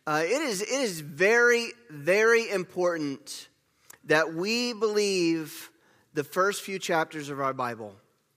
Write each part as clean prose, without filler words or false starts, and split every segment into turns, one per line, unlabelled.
It is very, very important that we believe the first few chapters of our Bible.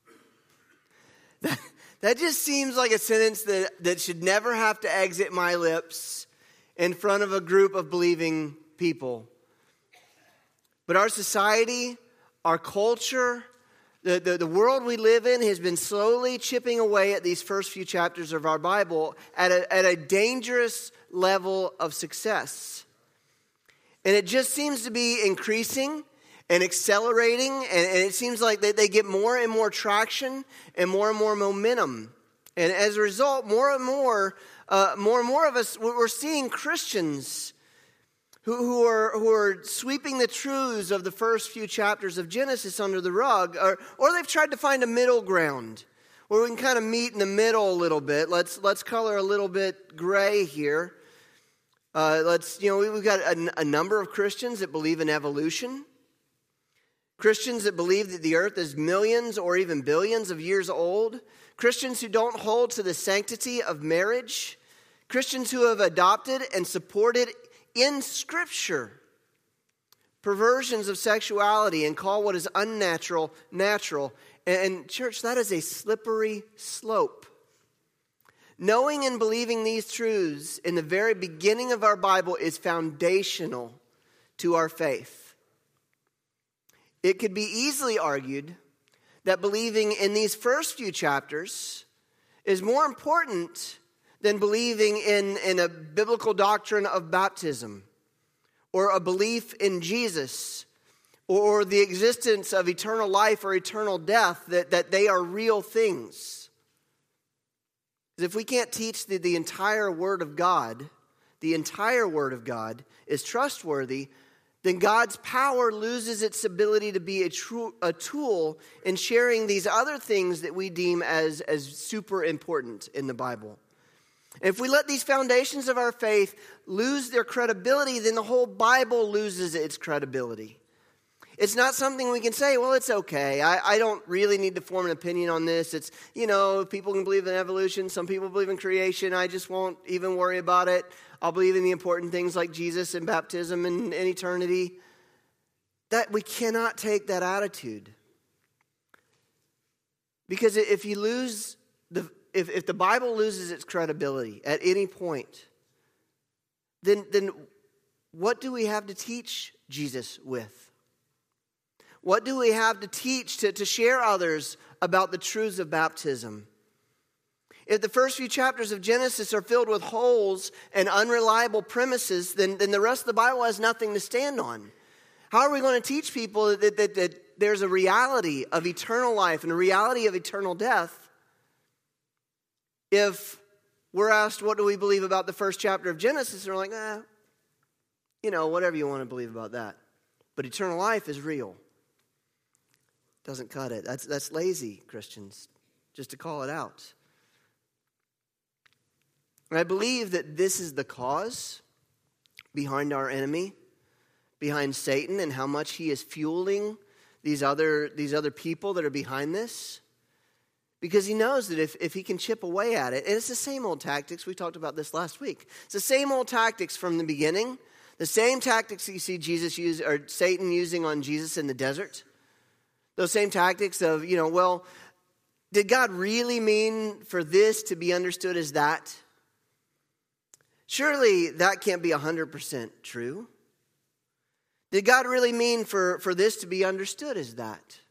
That just seems like a sentence that should never have to exit my lips in front of a group of believing people. But our society, our culture, the world we live in has been slowly chipping away at these first few chapters of our Bible at a dangerous level of success. And it just seems to be increasing and accelerating, and it seems like they get more and more traction and more momentum. And as a result, more and more of us, we're seeing Christians who are sweeping the truths of the first few chapters of Genesis under the rug, or they've tried to find a middle ground where we can kind of meet in the middle a little bit. Let's color a little bit gray here. We've got a number of Christians that believe in evolution. Christians that believe that the earth is millions or even billions of years old. Christians who don't hold to the sanctity of marriage. Christians who have adopted and supported in Scripture perversions of sexuality and call what is unnatural natural. And church, that is a slippery slope. Knowing and believing these truths in the very beginning of our Bible is foundational to our faith. It could be easily argued that believing in these first few chapters is more important than believing in a biblical doctrine of baptism or a belief in Jesus or the existence of eternal life or eternal death, that they are real things. If we can't teach the entire Word of God, the entire Word of God is trustworthy, then God's power loses its ability to be a tool in sharing these other things that we deem as super important in the Bible. And if we let these foundations of our faith lose their credibility, then the whole Bible loses its credibility. It's not something we can say, well, it's okay. I don't really need to form an opinion on this. It's, people can believe in evolution. Some people believe in creation. I just won't even worry about it. I'll believe in the important things like Jesus and baptism and eternity. That we cannot take that attitude. Because if the Bible loses its credibility at any point, then what do we have to teach Jesus with? What do we have to teach to share others about the truths of baptism? If the first few chapters of Genesis are filled with holes and unreliable premises, then the rest of the Bible has nothing to stand on. How are we going to teach people that there's a reality of eternal life and a reality of eternal death if we're asked, what do we believe about the first chapter of Genesis? And we're like, whatever you want to believe about that. But eternal life is real. Doesn't cut it. That's lazy, Christians, just to call it out. And I believe that this is the cause behind our enemy, behind Satan, and how much he is fueling these other people that are behind this. Because he knows that if he can chip away at it, and it's the same old tactics, we talked about this last week. It's the same old tactics from the beginning, the same tactics that you see Jesus use, or Satan using on Jesus in the desert. Those same tactics of, did God really mean for this to be understood as that? Surely that can't be 100% true. Did God really mean for this to be understood as that?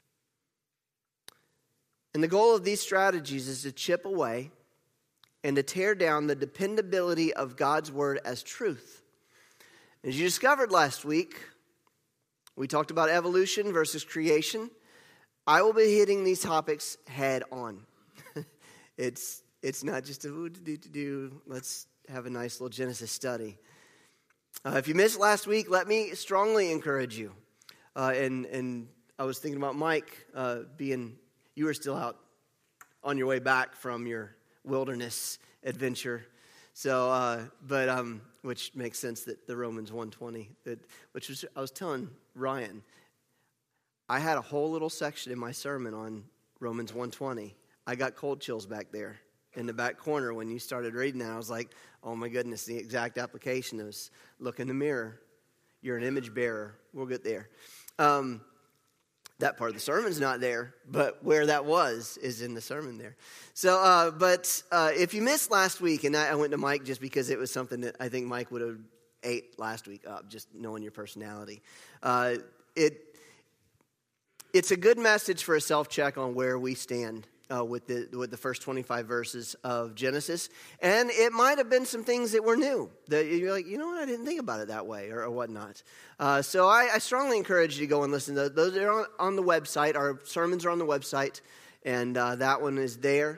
And the goal of these strategies is to chip away and to tear down the dependability of God's word as truth. As you discovered last week, we talked about evolution versus creation. I will be hitting these topics head on. It's not just let's have a nice little Genesis study. If you missed last week, let me strongly encourage you. And I was thinking about Mike you were still out on your way back from your wilderness adventure. So, which makes sense that the Romans 1:20, I was telling Ryan, I had a whole little section in my sermon on Romans 1:20. I got cold chills back there. in the back corner when you started reading that. I was like, oh my goodness, the exact application is look in the mirror. You're an image bearer. We'll get there. That part of the sermon's not there, but where that was is in the sermon there. So, but if you missed last week, and I went to Mike just because it was something that I think Mike would have ate last week up, just knowing your personality. It's a good message for a self-check on where we stand with the first 25 verses of Genesis. And it might have been some things that were new. That you're like, you know what, I didn't think about it that way or whatnot. So I strongly encourage you to go and listen to those. Those are on the website. Our sermons are on the website. And that one is there.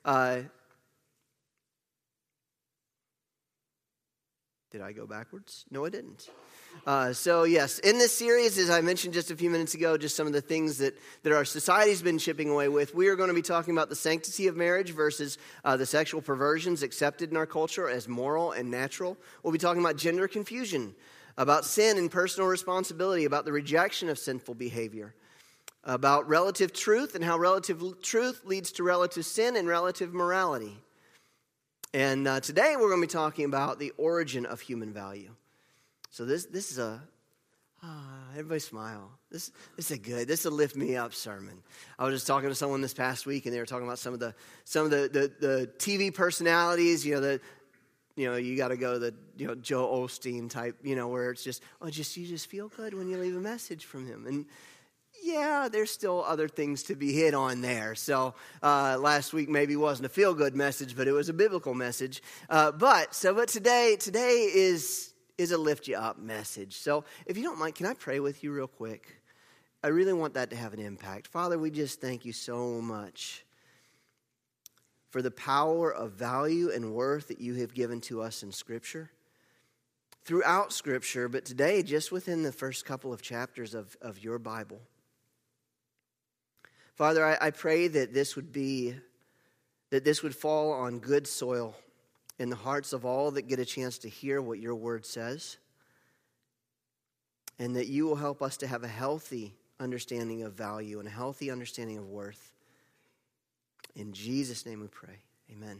Did I go backwards? No, I didn't. So yes, in this series, as I mentioned just a few minutes ago, just some of the things that our society's been chipping away with, we are going to be talking about the sanctity of marriage versus the sexual perversions accepted in our culture as moral and natural. We'll be talking about gender confusion, about sin and personal responsibility, about the rejection of sinful behavior, about relative truth and how relative truth leads to relative sin and relative morality. And today we're going to be talking about the origin of human value. So this is everybody smile. This is a lift me up sermon. I was just talking to someone this past week, and they were talking about some of the TV personalities. You got to go to the Joe Osteen type. Where it's just you just feel good when you leave a message from him. And yeah, there's still other things to be hit on there. So last week maybe wasn't a feel good message, but it was a biblical message. But today is a lift you up message. So if you don't mind, can I pray with you real quick? I really want that to have an impact. Father, we just thank you so much for the power of value and worth that you have given to us in Scripture. Throughout Scripture, but today just within the first couple of chapters of your Bible. Father, I pray that this would fall on good soil in the hearts of all that get a chance to hear what your word says, and that you will help us to have a healthy understanding of value and a healthy understanding of worth. In Jesus' name we pray. Amen.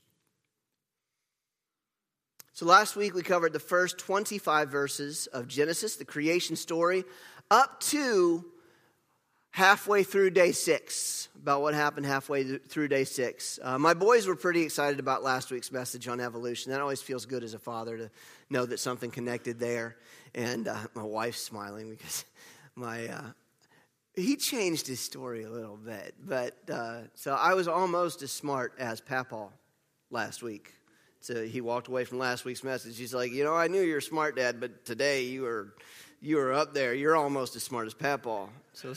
So last week we covered the first 25 verses of Genesis, the creation story, up to halfway through day 6, about what happened halfway through day 6. My boys were pretty excited about last week's message on evolution. That always feels good as a father to know that something connected there. And my wife's smiling because he changed his story a little bit. But so I was almost as smart as Papa last week. So he walked away from last week's message. He's like, I knew you were smart, Dad, but today you were up there. You're almost as smart as Papa. So.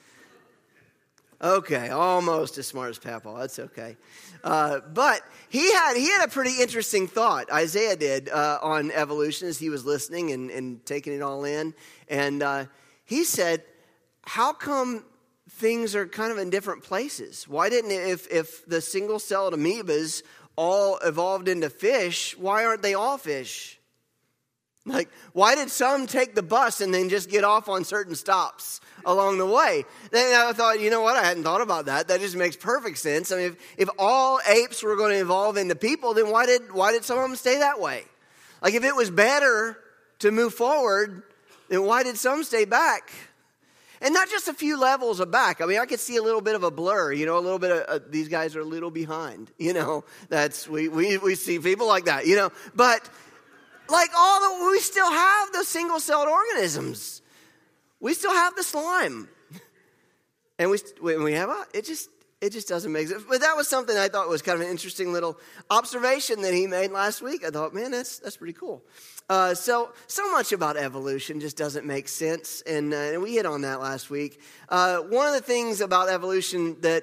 Okay, almost as smart as Papa. That's okay. But he had a pretty interesting thought, Isaiah did, on evolution as he was listening and taking it all in. And he said, how come things are kind of in different places? Why didn't, if the single-celled amoebas all evolved into fish, why aren't they all fish? Like, why did some take the bus and then just get off on certain stops along the way? Then I thought, you know what? I hadn't thought about that. That just makes perfect sense. I mean, if all apes were going to evolve into people, then why did some of them stay that way? Like, if it was better to move forward, then why did some stay back? And not just a few levels of back. I mean, I could see a little bit of a blur, a little bit of, these guys are a little behind, that's, we see people like that, but like we still have the single-celled organisms. We still have the slime. And we have it just doesn't make sense. But that was something I thought was kind of an interesting little observation that he made last week. I thought, man, that's pretty cool. So much about evolution just doesn't make sense. And we hit on that last week. One of the things about evolution that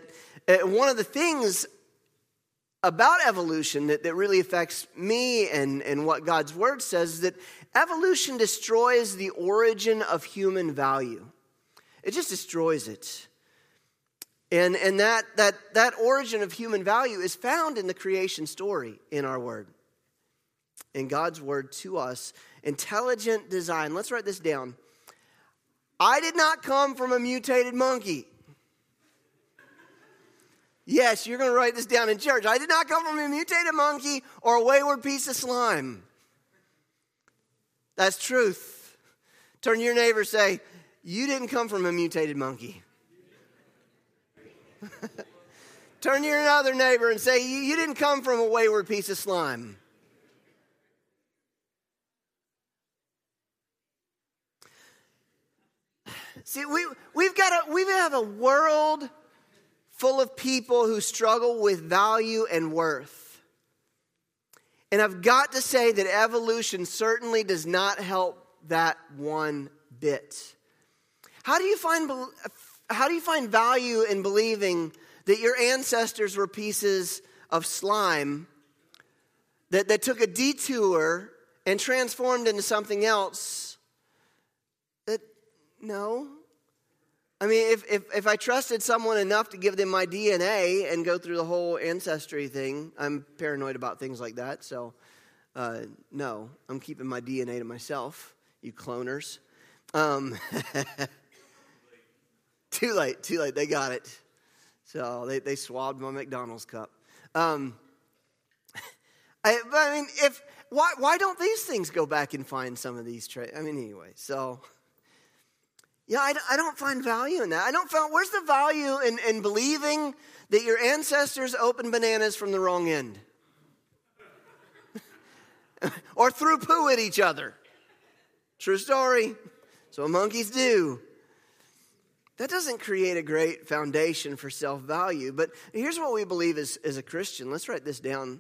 really affects me and what God's word says is that evolution destroys the origin of human value. It just destroys it. And that origin of human value is found in the creation story in our word. In God's word to us. Intelligent design. Let's write this down. I did not come from a mutated monkey. Yes, you're going to write this down in church. I did not come from a mutated monkey or a wayward piece of slime. That's truth. Turn to your neighbor and say, you didn't come from a mutated monkey. Turn to your other neighbor and say, you didn't come from a wayward piece of slime. See, we have a world full of people who struggle with value and worth. And I've got to say that evolution certainly does not help that one bit. How do you find value in believing that your ancestors were pieces of slime that took a detour and transformed into something else? No. I mean, if I trusted someone enough to give them my DNA and go through the whole ancestry thing, I'm paranoid about things like that. So, no, I'm keeping my DNA to myself, you cloners. Too late. They got it. So they swabbed my McDonald's cup. Why don't these things go back and find some of these traits? I mean, anyway, so... Yeah, I don't find value in that. Where's the value in believing that your ancestors opened bananas from the wrong end? Or threw poo at each other? True story. So monkeys do. That doesn't create a great foundation for self-value. But here's what we believe as a Christian. Let's write this down.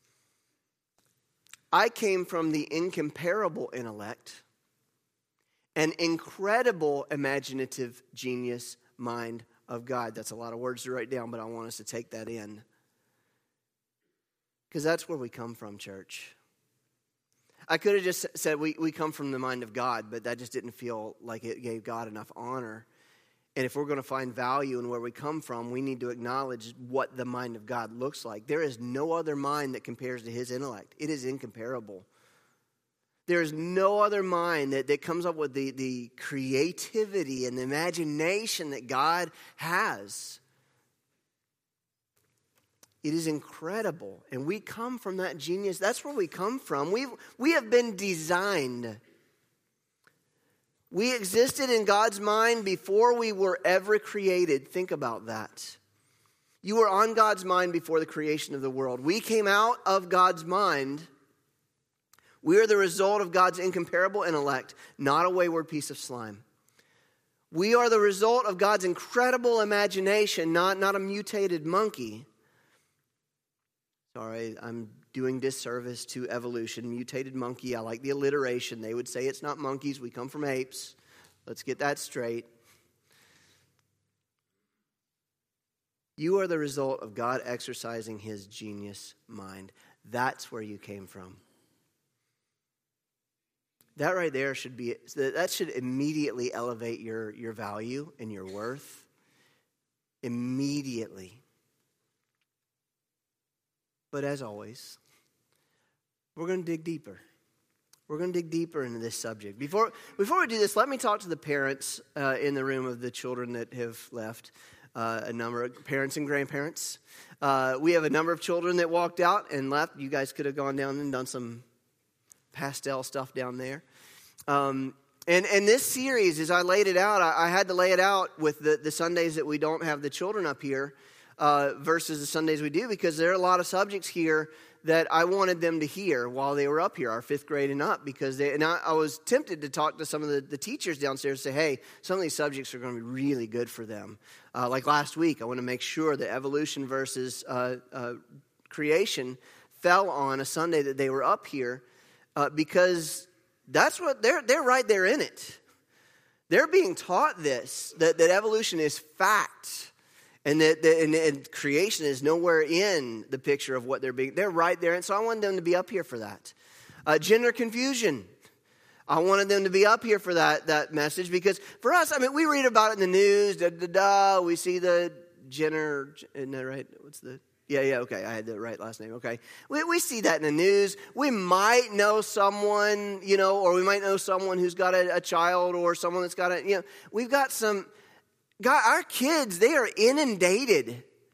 I came from the incomparable intellect, an incredible imaginative genius mind of God. That's a lot of words to write down, but I want us to take that in. Because that's where we come from, church. I could have just said we come from the mind of God, but that just didn't feel like it gave God enough honor. And if we're going to find value in where we come from, we need to acknowledge what the mind of God looks like. There is no other mind that compares to his intellect. It is incomparable. There is no other mind that comes up with the creativity and the imagination that God has. It is incredible. And we come from that genius. That's where we come from. We have been designed. We existed in God's mind before we were ever created. Think about that. You were on God's mind before the creation of the world. We came out of God's mind. We are the result of God's incomparable intellect, not a wayward piece of slime. We are the result of God's incredible imagination, not a mutated monkey. Sorry, I'm doing disservice to evolution. Mutated monkey, I like the alliteration. They would say it's not monkeys, we come from apes. Let's get that straight. You are the result of God exercising his genius mind. That's where you came from. That right there should immediately elevate your value and your worth. Immediately. But as always, we're going to dig deeper. We're going to dig deeper into this subject. Before we do this, let me talk to the parents in the room of the children that have left. A number of parents and grandparents. We have a number of children that walked out and left. You guys could have gone down and done some pastel stuff down there. And this series, as I laid it out, I had to lay it out with the Sundays that we don't have the children up here versus the Sundays we do, because there are a lot of subjects here that I wanted them to hear while they were up here, our 5th grade and up, because I was tempted to talk to some of the teachers downstairs and say, hey, some of these subjects are going to be really good for them. Like last week, I want to make sure that evolution versus creation fell on a Sunday that they were up here, because that's what they're right there in it. They're being taught this, that evolution is fact. And that creation is nowhere in the picture of what they're right there. And so I wanted them to be up here for that. Gender confusion. I wanted them to be up here for that message, because for us, I mean, we read about it in the news, we see the gender, isn't that right? Okay, I had the right last name, okay. We see that in the news. We might know someone, or we might know someone who's got a child, or someone that's got we've got some... God, our kids, they are inundated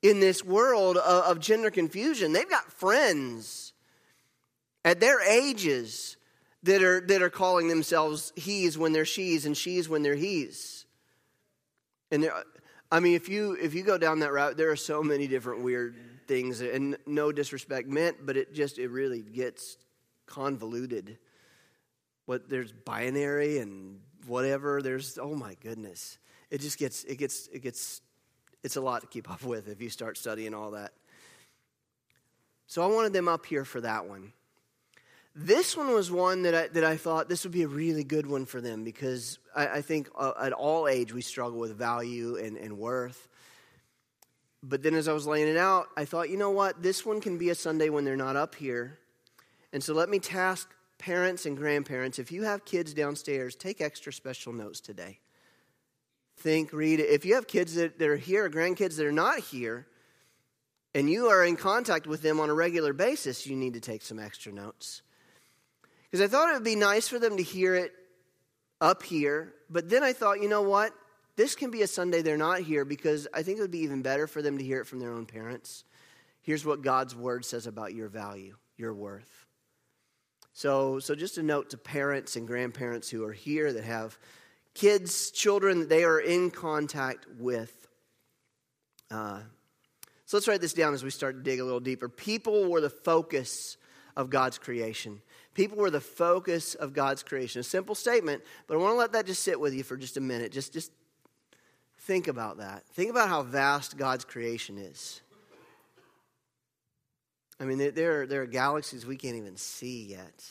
in this world of gender confusion. They've got friends at their ages that are calling themselves he's when they're she's and she's when they're he's. And if you go down that route, there are so many different weird things, and no disrespect meant, but it really gets convoluted. There's binary and whatever. There's, oh my goodness, it's a lot to keep up with if you start studying all that. So I wanted them up here for that one. This one was one that I thought this would be a really good one for them, because I think at all age we struggle with value and worth. But then as I was laying it out, I thought, you know what? This one can be a Sunday when they're not up here. And so let me task parents and grandparents, if you have kids downstairs, take extra special notes today. Think, read it. If you have kids that are here, or grandkids that are not here, and you are in contact with them on a regular basis, you need to take some extra notes. Because I thought it would be nice for them to hear it up here. But then I thought, you know what? This can be a Sunday they're not here, because I think it would be even better for them to hear it from their own parents. Here's what God's word says about your value, your worth. So just a note to parents and grandparents who are here that have kids, children that they are in contact with. So let's write this down as we start to dig a little deeper. People were the focus of God's creation. People were the focus of God's creation. A simple statement, but I want to let that just sit with you for just a minute. Just think about that. Think about how vast God's creation is. I mean, there are galaxies we can't even see yet.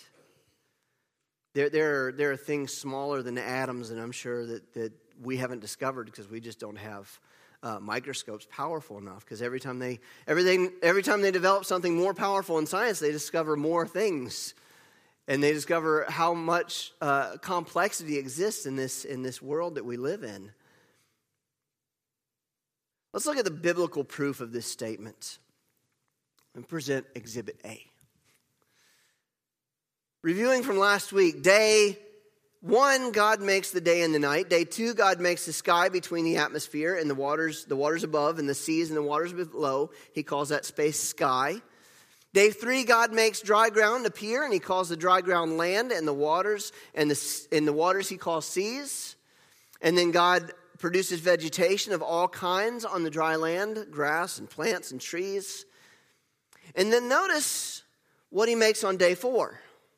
There are things smaller than atoms, and I'm sure that we haven't discovered because we just don't have microscopes powerful enough. Because every time they develop something more powerful in science, they discover more things, and they discover how much complexity exists in this world that we live in. Let's look at the biblical proof of this statement and present Exhibit A. Reviewing from last week, day 1, God makes the day and the night. Day 2, God makes the sky between the atmosphere and the waters above, and the seas and the waters below. He calls that space sky. Day 3, God makes dry ground appear, and he calls the dry ground land, and the waters he calls seas. And then God produces vegetation of all kinds on the dry land, grass and plants and trees. And then notice what he makes on day 4.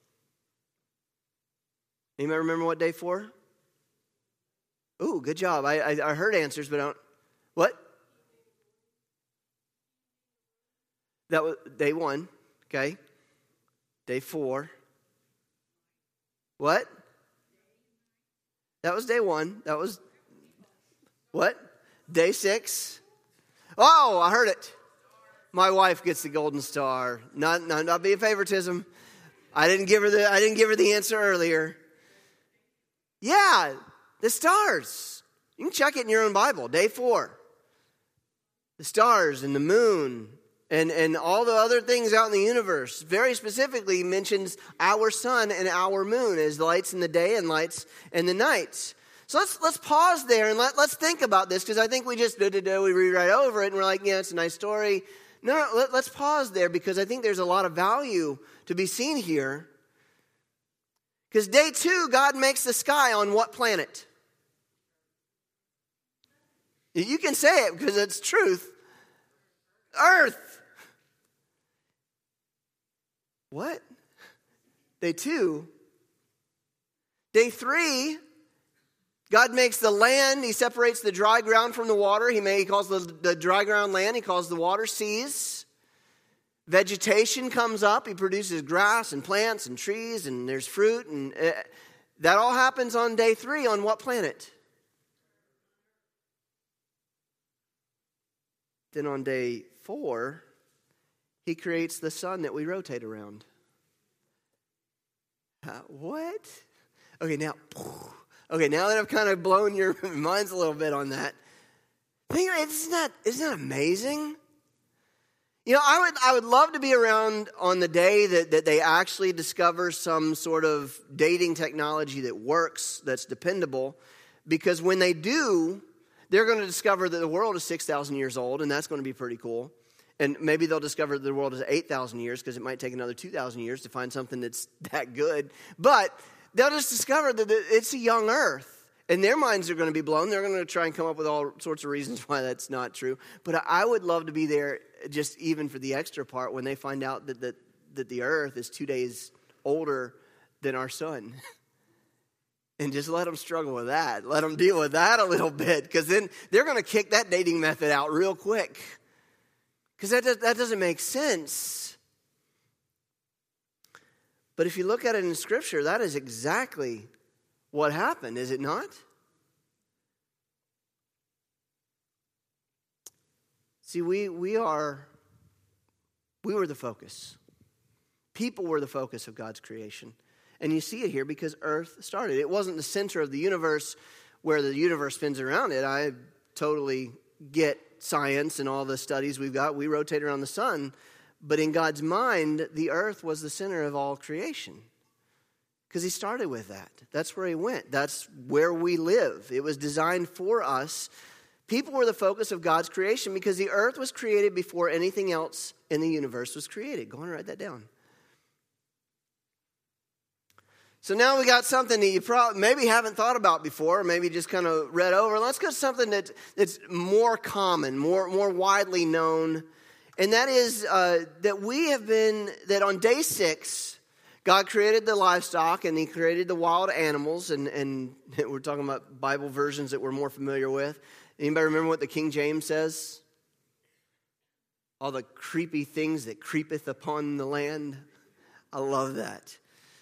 Anybody remember what day 4? Ooh, good job. I heard answers, but I don't. What? That was day 1. Okay. Day 4. What? That was day 1. That was what? Day 6. Oh, I heard it. My wife gets the golden star. Not being favoritism. I didn't give her the answer earlier. Yeah, the stars. You can check it in your own Bible. Day 4. The stars and the moon and all the other things out in the universe. Very specifically mentions our sun and our moon as lights in the day and lights in the night. So let's pause there and let's think about this, because I think we just we read right over it and we're like, yeah, it's a nice story. No, let's pause there, because I think there's a lot of value to be seen here. Because day 2, God makes the sky on what planet? You can say it because it's truth. Earth. What? Day 2. Day 3, God makes the land. He separates the dry ground from the water. He calls the dry ground land. He calls the water seas. Vegetation comes up. He produces grass and plants and trees, and there's fruit. And that all happens on day 3 on what planet? Then on day 4, he creates the sun that we rotate around. What? Okay, now that I've kind of blown your minds a little bit on that, isn't that amazing? You know, I would love to be around on the day that they actually discover some sort of dating technology that works, that's dependable, because when they do, they're going to discover that the world is 6,000 years old, and that's going to be pretty cool. And maybe they'll discover that the world is 8,000 years because it might take another 2,000 years to find something that's that good. But they'll just discover that it's a young earth. And their minds are going to be blown. They're going to try and come up with all sorts of reasons why that's not true. But I would love to be there just even for the extra part when they find out that the earth is 2 days older than our sun. And just let them struggle with that. Let them deal with that a little bit. Because then they're going to kick that dating method out real quick. Because that doesn't make sense. But if you look at it in Scripture, that is exactly what happened, is it not? See, we were the focus. People were the focus of God's creation. And you see it here because Earth started. It wasn't the center of the universe where the universe spins around it. I totally get science and all the studies we've got. We rotate around the sun. But in God's mind, the earth was the center of all creation. Because he started with that. That's where he went. That's where we live. It was designed for us. People were the focus of God's creation because the earth was created before anything else in the universe was created. Go on and write that down. So now we got something that you probably maybe haven't thought about before, or maybe just kind of read over. Let's go to something that's more common, more widely known. And that is that on day 6, God created the livestock and he created the wild animals, and we're talking about Bible versions that we're more familiar with. Anybody remember what the King James says? All the creepy things that creepeth upon the land. I love that.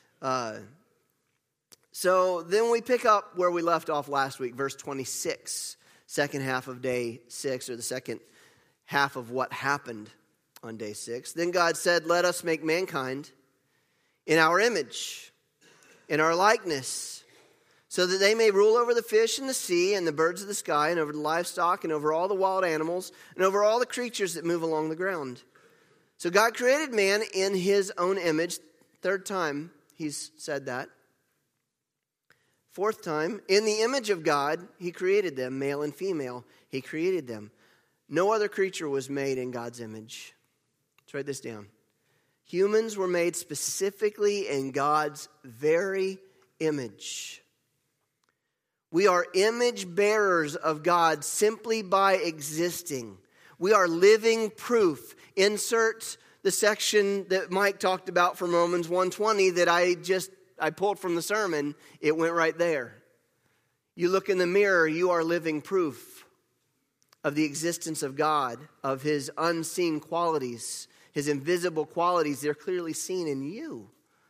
So then we pick up where we left off last week, verse 26, second half of day 6, or the second half of what happened on day 6. Then God said, let us make mankind in our image, in our likeness, so that they may rule over the fish in the sea and the birds of the sky and over the livestock and over all the wild animals and over all the creatures that move along the ground. So God created man in his own image. Third time he's said that. Fourth time, in the image of God, he created them, male and female. He created them. No other creature was made in God's image. Let's write this down. Humans were made specifically in God's very image. We are image bearers of God simply by existing. We are living proof. Insert the section that Mike talked about from Romans 1:20 that I pulled from the sermon. It went right there. You look in the mirror, you are living proof of the existence of God, of his unseen qualities. His invisible qualities, they're clearly seen in you.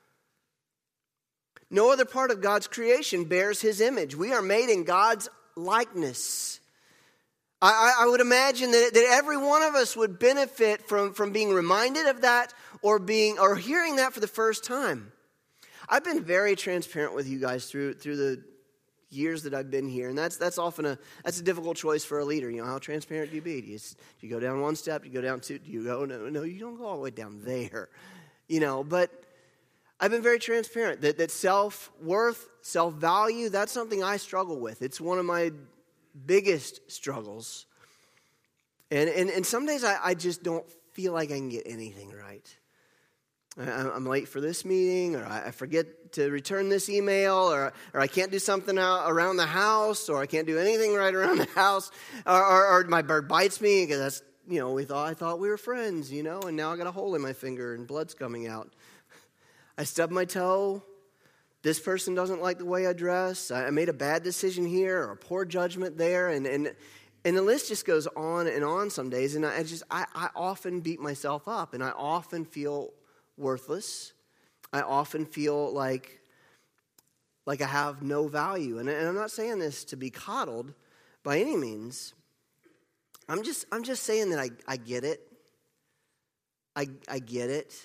No other part of God's creation bears his image. We are made in God's likeness. I would imagine that every one of us would benefit from being reminded of that or hearing that for the first time. I've been very transparent with you guys through the years that I've been here, and that's often a difficult choice for a leader. You know, how transparent do you be? Do you go down one step? Do you go down two? Do you go no? You don't go all the way down there. You know, but I've been very transparent that self-worth, self-value, that's something I struggle with. It's one of my biggest struggles, and some days I just don't feel like I can get anything right. I'm late for this meeting, or I forget to return this email, or I can't do something around the house, or I can't do anything right around the house, or my bird bites me because that's, you know, I thought we were friends, you know, and now I got a hole in my finger and blood's coming out. I stubbed my toe. This person doesn't like the way I dress. I made a bad decision here, or a poor judgment there, and the list just goes on and on some days, and I often beat myself up, and I often feel worthless. I often feel like I have no value. And I'm not saying this to be coddled by any means. I'm just saying that I get it. I get it.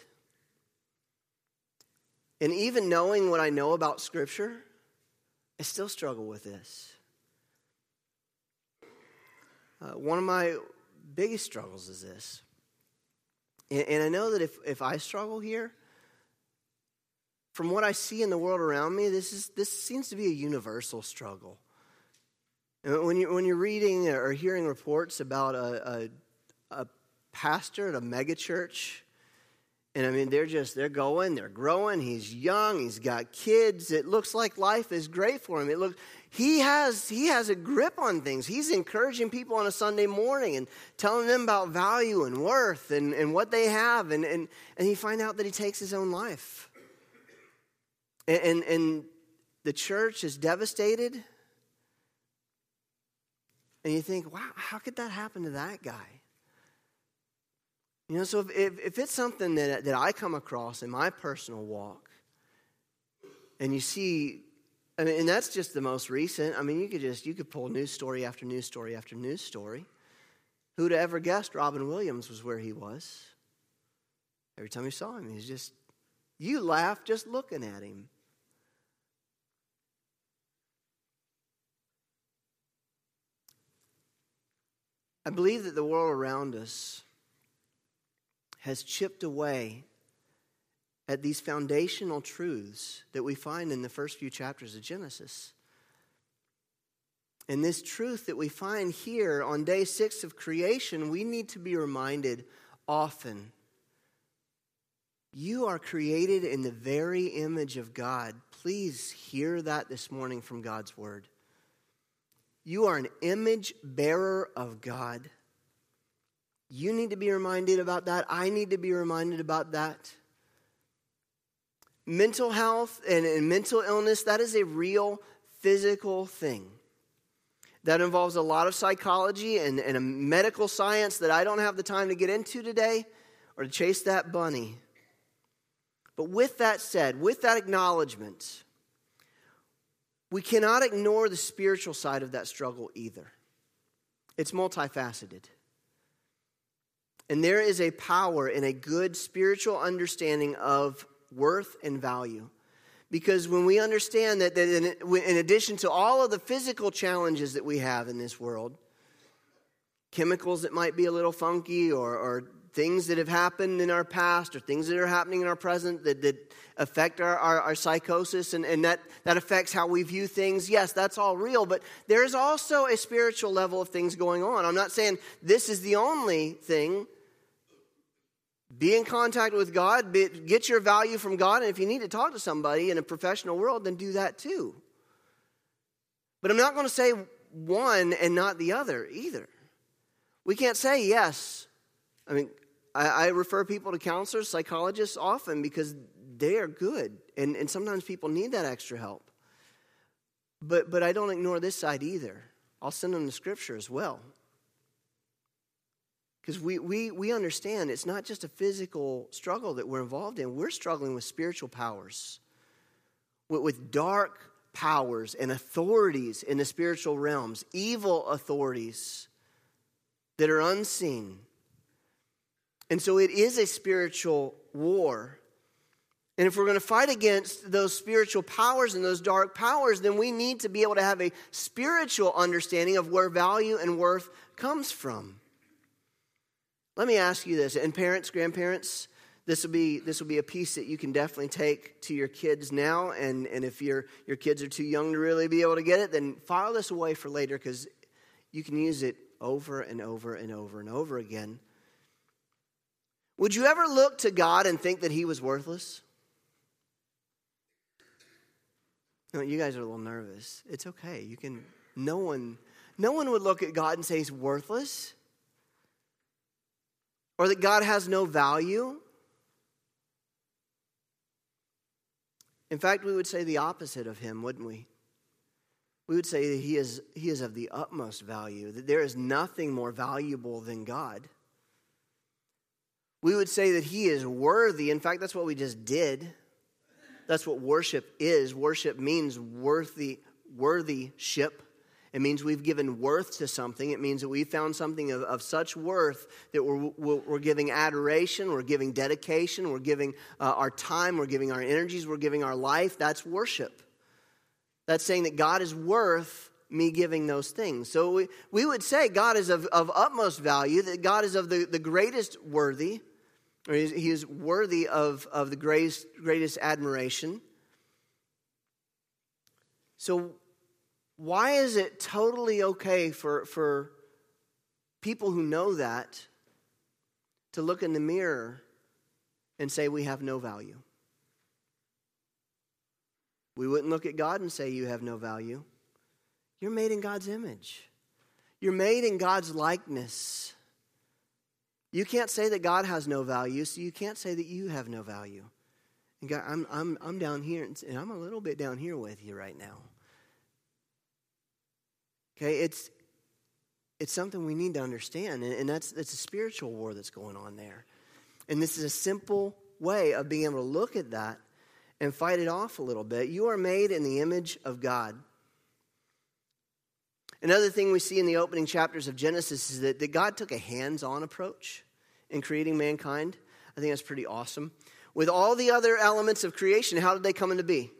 And even knowing what I know about Scripture, I still struggle with this. One of my biggest struggles is this. And I know that if I struggle here, from what I see in the world around me, this seems to be a universal struggle. And when you're reading or hearing reports about a pastor at a megachurch, and I mean, they're growing. He's young. He's got kids. It looks like life is great for him. He has a grip on things. He's encouraging people on a Sunday morning and telling them about value and worth and what they have. And you find out that he takes his own life. And the church is devastated. And you think, wow, how could that happen to that guy? You know, so if it's something that I come across in my personal walk, and you see, I mean, and that's just the most recent. I mean, you could pull news story after news story after news story. Who'd have ever guessed Robin Williams was where he was? Every time you saw him, you laugh just looking at him. I believe that the world around us has chipped away at these foundational truths that we find in the first few chapters of Genesis. And this truth that we find here on day 6 of creation, we need to be reminded often. You are created in the very image of God. Please hear that this morning from God's word. You are an image bearer of God. You need to be reminded about that. I need to be reminded about that. Mental health and mental illness, that is a real physical thing. That involves a lot of psychology and a medical science that I don't have the time to get into today or to chase that bunny. But with that said, with that acknowledgement, we cannot ignore the spiritual side of that struggle either. It's multifaceted. And there is a power in a good spiritual understanding of worth and value. Because when we understand that in addition to all of the physical challenges that we have in this world, chemicals that might be a little funky or things that have happened in our past or things that are happening in our present that affect our psychosis and that affects how we view things. Yes, that's all real, but there is also a spiritual level of things going on. I'm not saying this is the only thing. Be in contact with God, get your value from God, and if you need to talk to somebody in a professional world, then do that too. But I'm not going to say one and not the other either. We can't say yes. I mean, I refer people to counselors, psychologists often because they are good, and sometimes people need that extra help. But I don't ignore this side either. I'll send them to Scripture as well. Because we understand it's not just a physical struggle that we're involved in. We're struggling with spiritual powers, with dark powers and authorities in the spiritual realms, evil authorities that are unseen. And so it is a spiritual war. And if we're going to fight against those spiritual powers and those dark powers, then we need to be able to have a spiritual understanding of where value and worth comes from. Let me ask you this, and parents, grandparents, this will be a piece that you can definitely take to your kids now, and if your kids are too young to really be able to get it, then file this away for later because you can use it over and over and over and over again. Would you ever look to God and think that He was worthless? No, you guys are a little nervous. It's okay. No one would look at God and say He's worthless. Or that God has no value. In fact, we would say the opposite of Him, wouldn't we? We would say that He is of the utmost value, that there is nothing more valuable than God. We would say that He is worthy. In fact, that's what we just did. That's what worship is. Worship means worthy-ship. It means we've given worth to something. It means that we've found something of such worth that we're giving adoration, we're giving dedication, we're giving our time, we're giving our energies, we're giving our life. That's worship. That's saying that God is worth me giving those things. So we would say God is of utmost value, that God is of the greatest worthy, or He is worthy of the greatest admiration. So why is it totally okay for people who know that to look in the mirror and say we have no value? We wouldn't look at God and say you have no value. You're made in God's image. You're made in God's likeness. You can't say that God has no value, so you can't say that you have no value. And God, I'm down here, and I'm a little bit down here with you right now. Okay, it's something we need to understand, and it's a spiritual war that's going on there. And this is a simple way of being able to look at that and fight it off a little bit. You are made in the image of God. Another thing we see in the opening chapters of Genesis is that God took a hands-on approach in creating mankind. I think that's pretty awesome. With all the other elements of creation, how did they come into being?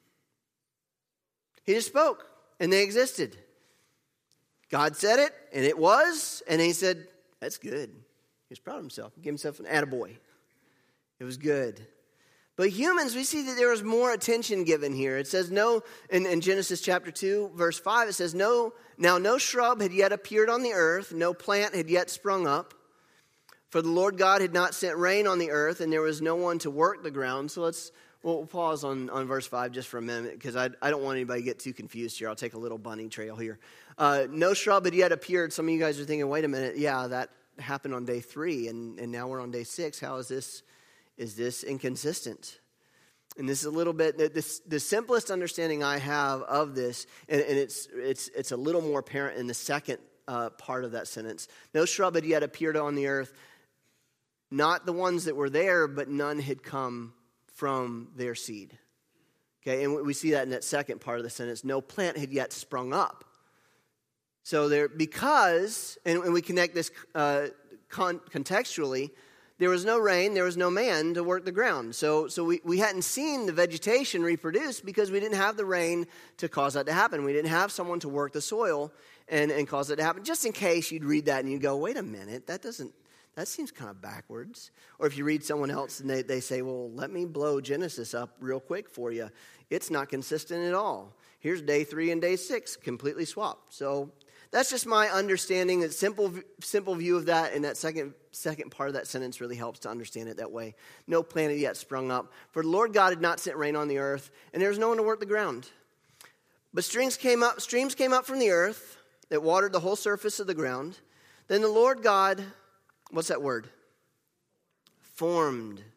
He just spoke, and they existed. God said it, and it was, and he said, that's good. He was proud of himself. He gave himself an attaboy. It was good. But humans, we see that there was more attention given here. It says no, in Genesis chapter 2, verse 5, it says, no shrub had yet appeared on the earth, no plant had yet sprung up, for the Lord God had not sent rain on the earth, and there was no one to work the ground. So we'll pause on verse 5 just for a minute, because I don't want anybody to get too confused here. I'll take a little bunny trail here. No shrub had yet appeared. Some of you guys are thinking, wait a minute, yeah, that happened on day 3, and now we're on day 6. How is this? Is this inconsistent? And this is a little bit, the simplest understanding I have of this, and it's a little more apparent in the second part of that sentence. No shrub had yet appeared on the earth, not the ones that were there, but none had come from their seed. Okay, and we see that in that second part of the sentence. No plant had yet sprung up. So there, because, and we connect this contextually, there was no rain, there was no man to work the ground. So we hadn't seen the vegetation reproduce because we didn't have the rain to cause that to happen. We didn't have someone to work the soil and cause it to happen. Just in case you'd read that and you'd go, wait a minute, that seems kind of backwards. Or if you read someone else and they say, well, let me blow Genesis up real quick for you. It's not consistent at all. Here's day 3 and day 6, completely swapped. So that's just my understanding. A simple view of that, and that second part of that sentence really helps to understand it that way. No plant had yet sprung up. For the Lord God had not sent rain on the earth, and there was no one to work the ground. But streams came up from the earth that watered the whole surface of the ground. Then the Lord God, what's that word? Formed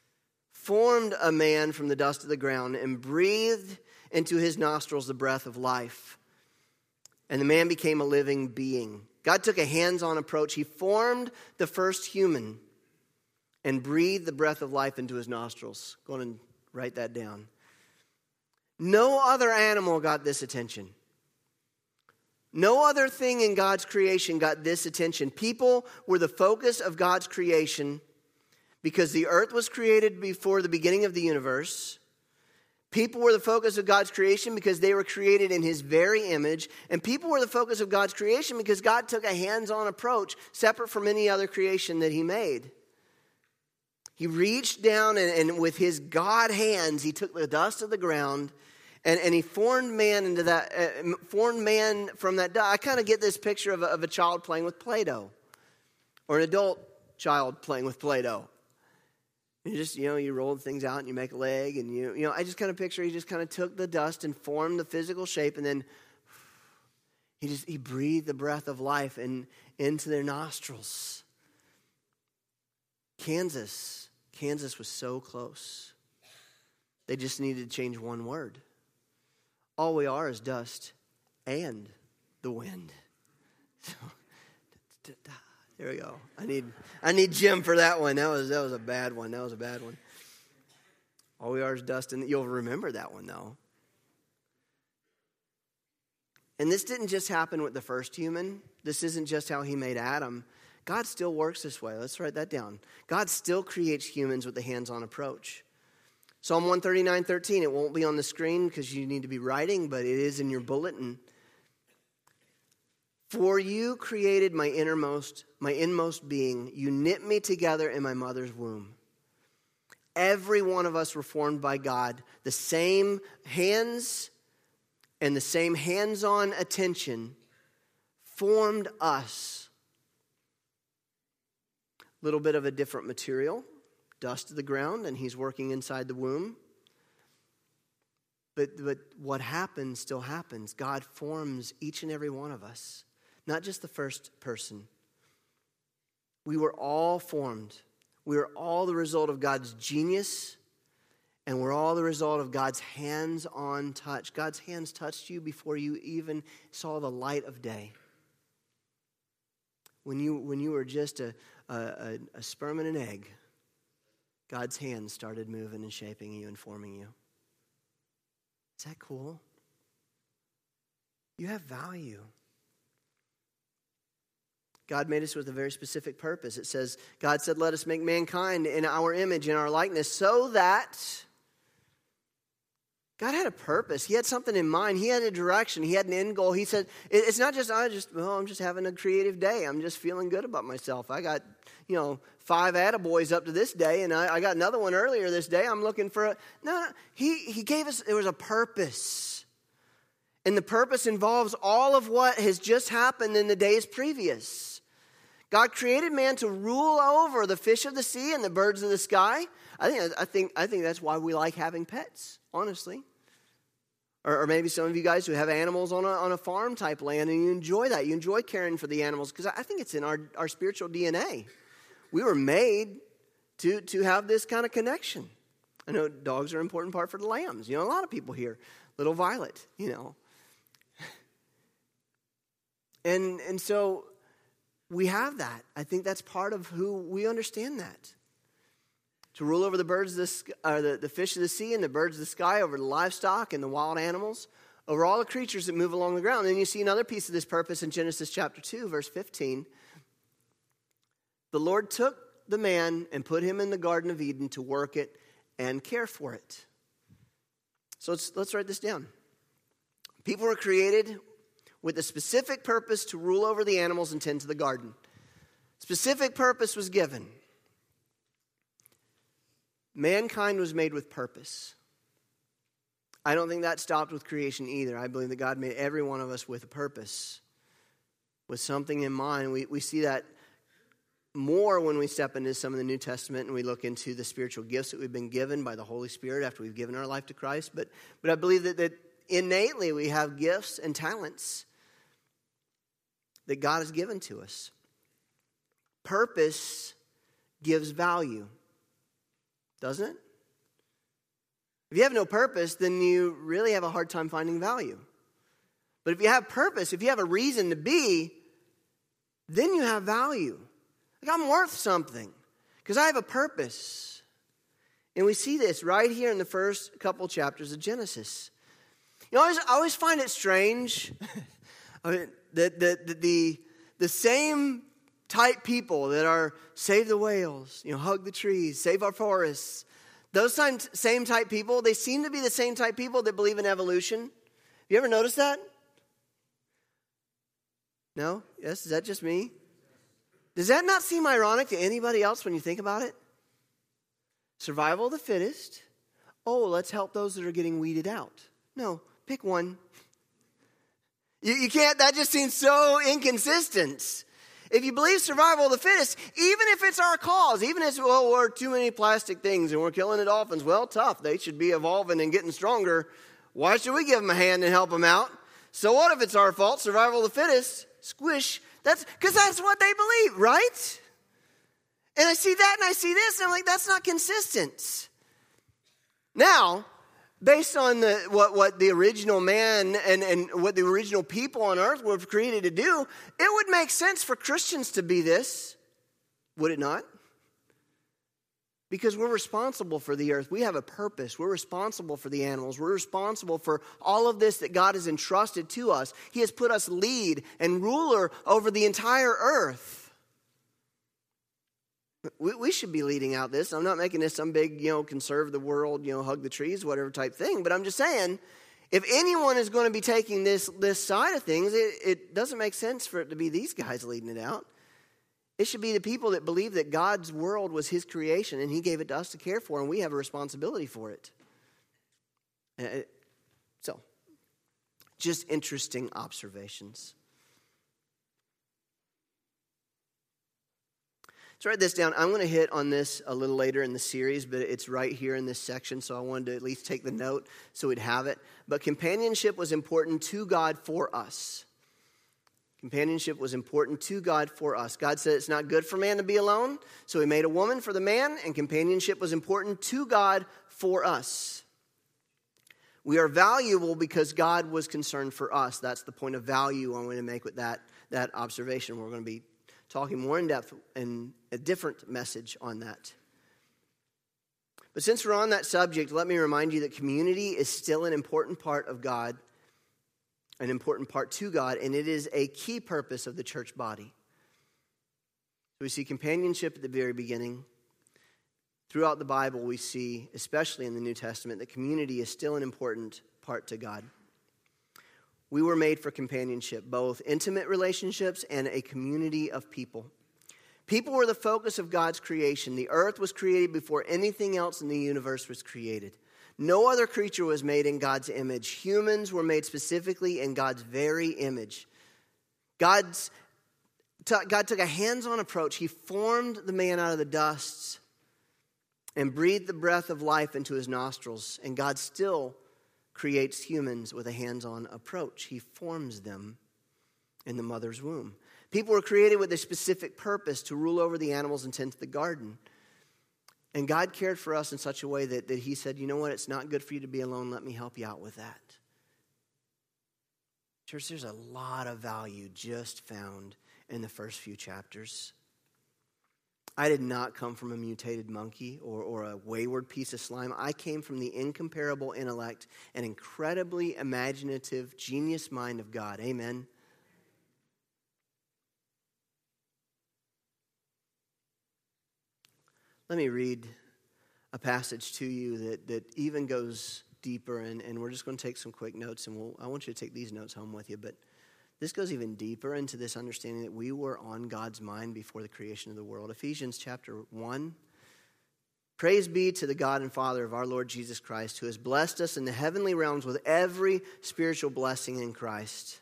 a man from the dust of the ground and breathed into his nostrils the breath of life. And the man became a living being. God took a hands-on approach. He formed the first human and breathed the breath of life into his nostrils. Go on and write that down. No other animal got this attention. No other thing in God's creation got this attention. People were the focus of God's creation because the earth was created before the beginning of the universe. People were the focus of God's creation because they were created in his very image. And people were the focus of God's creation because God took a hands-on approach separate from any other creation that he made. He reached down and with his God hands, he took the dust of the ground and he formed man into that, formed man from that dust. I kind of get this picture of a child playing with Play-Doh or an adult child playing with Play-Doh. You just, you roll things out and you make a leg and I just kind of picture he just kind of took the dust and formed the physical shape and then he breathed the breath of life into their nostrils. Kansas was so close. They just needed to change one word. All we are is dust and the wind. There we go. I need Jim for that one. That was a bad one. That was a bad one. All we are is dust, and you'll remember that one though. And this didn't just happen with the first human. This isn't just how he made Adam. God still works this way. Let's write that down. God still creates humans with a hands-on approach. Psalm 139:13. It won't be on the screen because you need to be writing, but it is in your bulletin. For you created my inmost being. You knit me together in my mother's womb. Every one of us were formed by God. The same hands and the same hands-on attention formed us. A little bit of a different material, dust to the ground, and he's working inside the womb. But what happens still happens. God forms each and every one of us, not just the first person. We were all formed. We are all the result of God's genius, and we're all the result of God's hands-on touch. God's hands touched you before you even saw the light of day. When you were just a sperm and an egg, God's hands started moving and shaping you and forming you. Is that cool? You have value. God made us with a very specific purpose. It says, God said, let us make mankind in our image, in our likeness, so that God had a purpose. He had something in mind. He had a direction. He had an end goal. He said, it's not just, I'm just having a creative day. I'm just feeling good about myself. I got, 5 attaboys up to this day, and I got another one earlier this day. I'm looking for No, he gave us, there was a purpose. And the purpose involves all of what has just happened in the days previous. God created man to rule over the fish of the sea and the birds of the sky. I think that's why we like having pets, honestly. Or maybe some of you guys who have animals on a farm type land and you enjoy that. You enjoy caring for the animals because I think it's in our spiritual DNA. We were made to have this kind of connection. I know dogs are an important part for the lambs. A lot of people here. Little Violet, And so we have that. I think that's part of who we understand that. To rule over the birds of the fish of the sea and the birds of the sky, over the livestock and the wild animals, over all the creatures that move along the ground. And then you see another piece of this purpose in Genesis chapter 2, verse 15. The Lord took the man and put him in the Garden of Eden to work it and care for it. So let's write this down. People were created with a specific purpose to rule over the animals and tend to the garden. Specific purpose was given. Mankind was made with purpose. I don't think that stopped with creation either. I believe that God made every one of us with a purpose, with something in mind. We see that more when we step into some of the New Testament and we look into the spiritual gifts that we've been given by the Holy Spirit after we've given our life to Christ. But I believe that innately we have gifts and talents that God has given to us. Purpose gives value, doesn't it? If you have no purpose, then you really have a hard time finding value. But if you have purpose, if you have a reason to be, then you have value. Like, I'm worth something because I have a purpose. And we see this right here in the first couple chapters of Genesis. I always find it strange that the same type people that are save the whales, hug the trees, save our forests, those same type people, they seem to be the same type people that believe in evolution. Have you ever noticed that? No? Yes? Is that just me? Does that not seem ironic to anybody else when you think about it? Survival of the fittest. Oh, let's help those that are getting weeded out. No, pick one. You can't, that just seems so inconsistent. If you believe survival of the fittest, even if it's our cause, even if we're too many plastic things and we're killing the dolphins, well, tough. They should be evolving and getting stronger. Why should we give them a hand and help them out? So what if it's our fault? Survival of the fittest, squish. That's because that's what they believe, right? And I see that and I see this and I'm like, that's not consistent. Now, based on what the original man and what the original people on earth were created to do, it would make sense for Christians to be this, would it not? Because we're responsible for the earth. We have a purpose. We're responsible for the animals. We're responsible for all of this that God has entrusted to us. He has put us lead and ruler over the entire earth. We should be leading out this. I'm not making this some big, conserve the world, hug the trees, whatever type thing. But I'm just saying, if anyone is going to be taking this side of things, it doesn't make sense for it to be these guys leading it out. It should be the people that believe that God's world was his creation and he gave it to us to care for, and we have a responsibility for it. So, Just interesting observations. So write this down. I'm going to hit on this a little later in the series, but it's right here in this section, so I wanted to at least take the note so we'd have it. But companionship was important to God for us. Companionship was important to God for us. God said it's not good for man to be alone, so he made a woman for the man, and companionship was important to God for us. We are valuable because God was concerned for us. That's the point of value I'm going to make with that observation. We're going to be talking more in depth in a different message on that. But since we're on that subject, let me remind you that community is still an important part of God, an important part to God, and it is a key purpose of the church body. We see companionship at the very beginning. Throughout the Bible, we see, especially in the New Testament, that community is still an important part to God. We were made for companionship, both intimate relationships and a community of people. People were the focus of God's creation. The earth was created before anything else in the universe was created. No other creature was made in God's image. Humans were made specifically in God's very image. God took a hands-on approach. He formed the man out of the dust and breathed the breath of life into his nostrils. And God still creates humans with a hands-on approach. He forms them in the mother's womb. People were created with a specific purpose to rule over the animals and tend to the garden. And God cared for us in such a way that he said, you know what, it's not good for you to be alone. Let me help you out with that. Church, there's a lot of value just found in the first few chapters. I did not come from a mutated monkey or a wayward piece of slime. I came from the incomparable intellect and incredibly imaginative genius mind of God. Amen. Let me read a passage to you that even goes deeper, and we're just going to take some quick notes, and I want you to take these notes home with you, but this goes even deeper into this understanding that we were on God's mind before the creation of the world. Ephesians chapter 1. Praise be to the God and Father of our Lord Jesus Christ, who has blessed us in the heavenly realms with every spiritual blessing in Christ.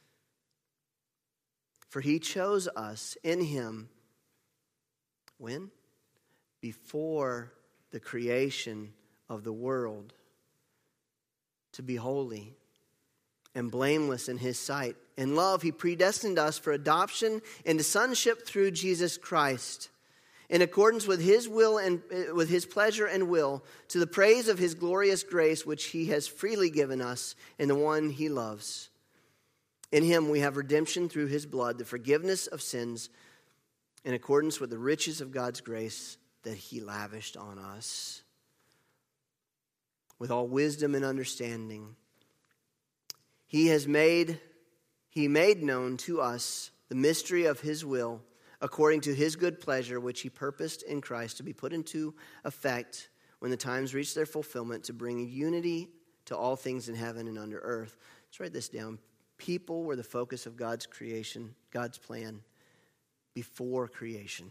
For he chose us in him, when? Before the creation of the world, to be holy and blameless in his sight. In love, he predestined us for adoption into sonship through Jesus Christ, in accordance with his will and with his pleasure and will, to the praise of his glorious grace, which he has freely given us in the one he loves. In him we have redemption through his blood, the forgiveness of sins, in accordance with the riches of God's grace that he lavished on us, with all wisdom and understanding. He made known to us the mystery of his will, according to his good pleasure, which he purposed in Christ to be put into effect when the times reach their fulfillment, to bring unity to all things in heaven and under earth. Let's write this down. People were the focus of God's creation, God's plan, before creation.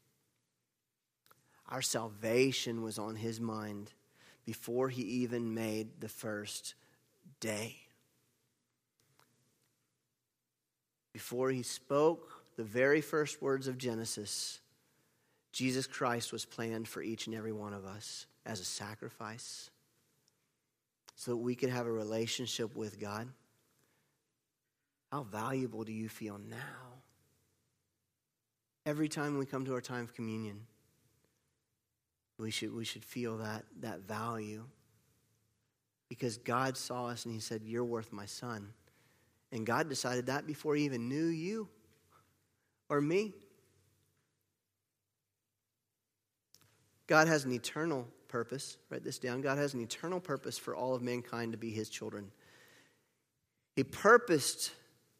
Our salvation was on his mind before he even made the first day. Before he spoke the very first words of Genesis, Jesus Christ was planned for each and every one of us as a sacrifice so that we could have a relationship with God. How valuable do you feel now? Every time we come to our time of communion, we should feel that value, because God saw us and he said, you're worth my son. And God decided that before he even knew you or me. God has an eternal purpose. Write this down. God has an eternal purpose for all of mankind to be his children. He purposed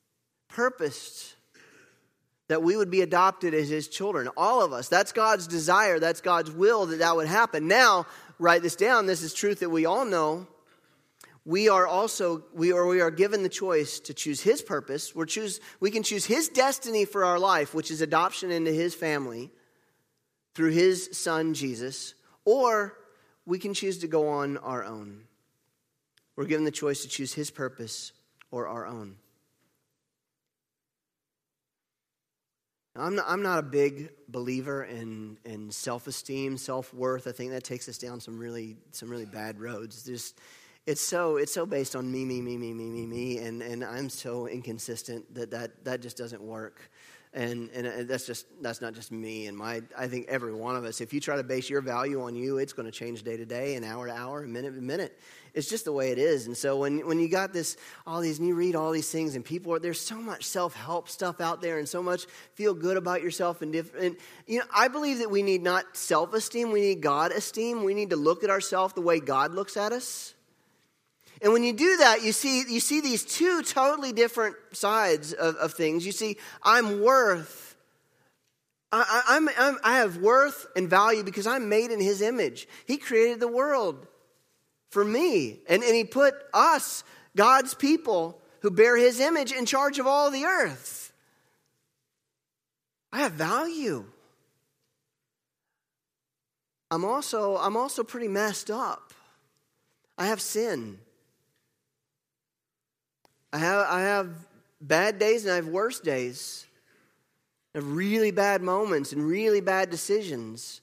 that we would be adopted as his children. All of us. That's God's desire. That's God's will that would happen. Now, write this down. This is truth that we all know. We are given the choice to choose his purpose. We can choose his destiny for our life, which is adoption into his family through his son, Jesus, or we can choose to go on our own. We're given the choice to choose his purpose or our own. I'm not a big believer in self-esteem, self-worth. I think that takes us down some really bad roads. It's so based on me, and I'm so inconsistent that just doesn't work. And that's not just me and I think every one of us. If you try to base your value on you, it's going to change day to day, and hour to hour, and minute to minute. It's just the way it is. And so when you got and you read all these things, and there's so much self-help stuff out there, and so much feel good about yourself, and I believe that we need not self-esteem, we need God esteem. We need to look at ourselves the way God looks at us. And when you do that, you see these two totally different sides of things. You see, I'm worth. I have worth and value because I'm made in His image. He created the world for me, and He put us, God's people, who bear His image, in charge of all the earth. I have value. I'm also pretty messed up. I have sin. I have bad days and I have worse days. I have really bad moments and really bad decisions.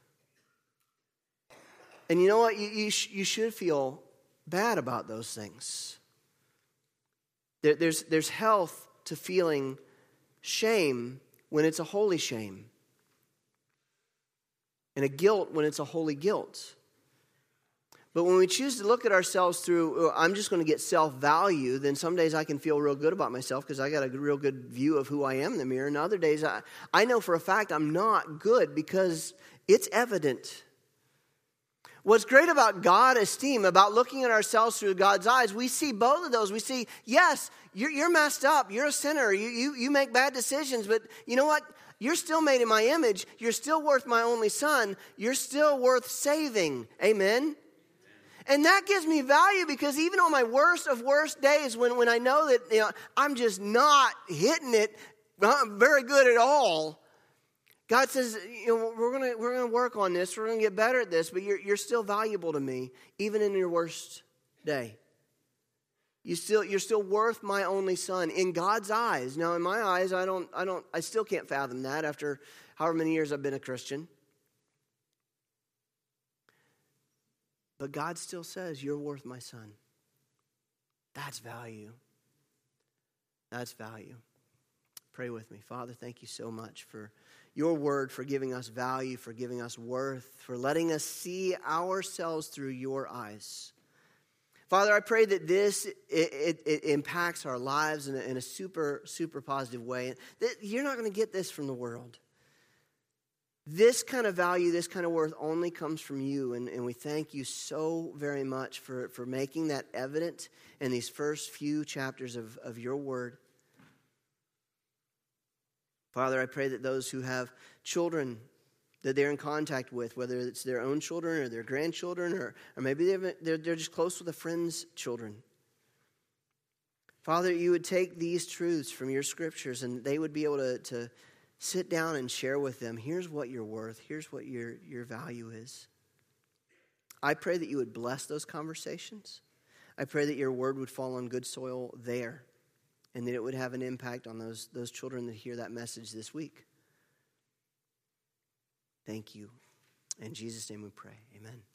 And you know what? You should feel bad about those things. There's health to feeling shame when it's a holy shame, and a guilt when it's a holy guilt. But when we choose to look at ourselves through, I'm just going to get self-value, then some days I can feel real good about myself because I got a real good view of who I am in the mirror. And other days I know for a fact I'm not good because it's evident. What's great about God esteem, about looking at ourselves through God's eyes, we see both of those. We see, yes, you're messed up. You're a sinner. You make bad decisions. But you know what? You're still made in my image. You're still worth my only son. You're still worth saving. Amen? And that gives me value because even on my worst of worst days, when I know that I'm just not hitting it very good at all, God says, we're gonna work on this. We're gonna get better at this. But you're still valuable to me, even in your worst day. You're still worth my only son in God's eyes. Now, in my eyes, I still can't fathom that after however many years I've been a Christian. But God still says, you're worth my son. That's value. That's value. Pray with me. Father, thank you so much for your word, for giving us value, for giving us worth, for letting us see ourselves through your eyes. Father, I pray that it impacts our lives in a super, super positive way. That you're not going to get this from the world. This kind of value, this kind of worth only comes from you, and we thank you so very much for making that evident in these first few chapters of your word. Father, I pray that those who have children that they're in contact with, whether it's their own children or their grandchildren, or maybe they're just close with a friend's children. Father, you would take these truths from your scriptures and they would be able to sit down and share with them, here's what you're worth, here's what your value is. I pray that you would bless those conversations. I pray that your word would fall on good soil there, and that it would have an impact on those children that hear that message this week. Thank you. In Jesus' name we pray. Amen.